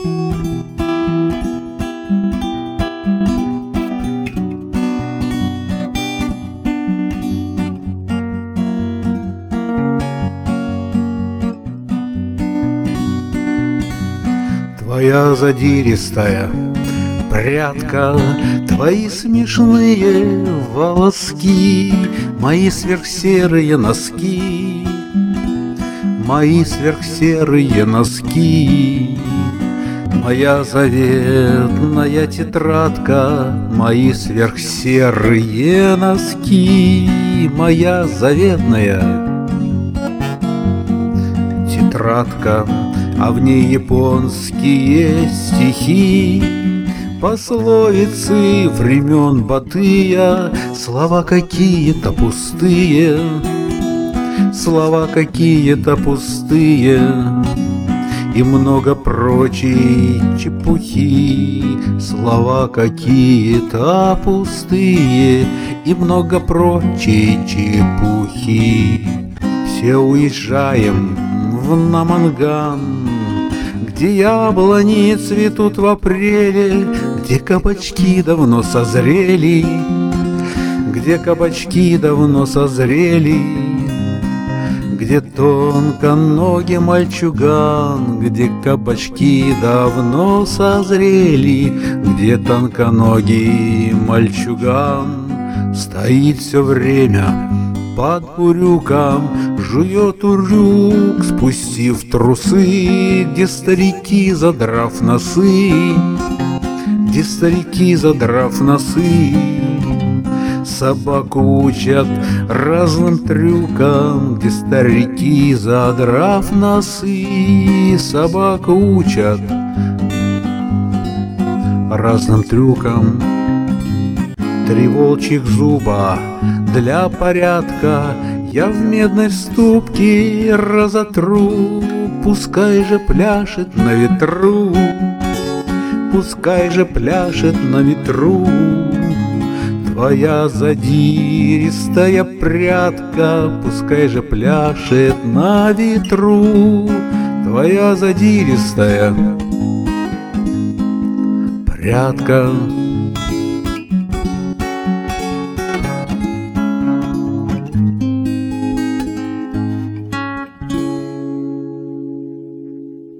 Твоя задиристая прядка, твои смешные волоски, мои сверхсерые носки, мои сверхсерые носки, моя заветная тетрадка, мои сверхсерые носки, моя заветная тетрадка. А в ней японские стихи, пословицы времен Батыя, слова какие-то пустые, слова какие-то пустые, и много прочей чепухи, слова какие-то пустые, и много прочей чепухи. Все уезжаем в Наманган, где яблони цветут в апреле, где кабачки давно созрели, где кабачки давно созрели, где тонконогий мальчуган, где кабачки давно созрели, где тонконогий мальчуган стоит все время под бурюком, жует урюк, спустив трусы, где старики, задрав носы, где старики, задрав носы, собаку учат разным трюкам, где старики, задрав носы, собаку учат разным трюкам. 3 волчьих зуба для порядка я в медной ступке разотру, пускай же пляшет на ветру, пускай же пляшет на ветру. Твоя задиристая прядка, пускай же пляшет на ветру, твоя задиристая прядка.